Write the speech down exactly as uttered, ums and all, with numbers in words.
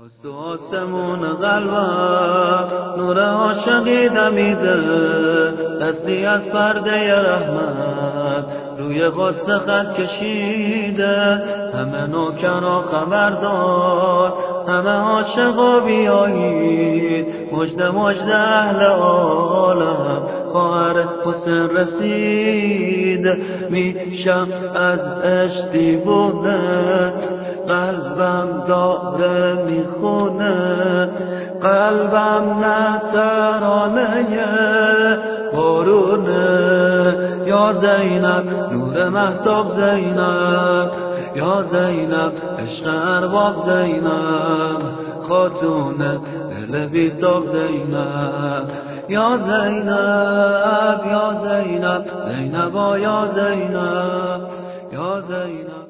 از تو آسمون قلبم نور عاشقی دمیده، دستی از پرده رحمت روی غصه خط کشیده. همه نوکرا خبردار، همه عاشقا بیایید، مژده مژده اهل عالم خواهر حسین رسید. میشم از عشق دیوونه، قلبم داره میخونه، قلبم نه ترانه بارونه. یا زینب نور مهتاب زینب، یا زینب عشق ارباب زینب، خاتون دل بیتاب زینب. یا زینب یا زینب زینبا یا زینب یا زینب.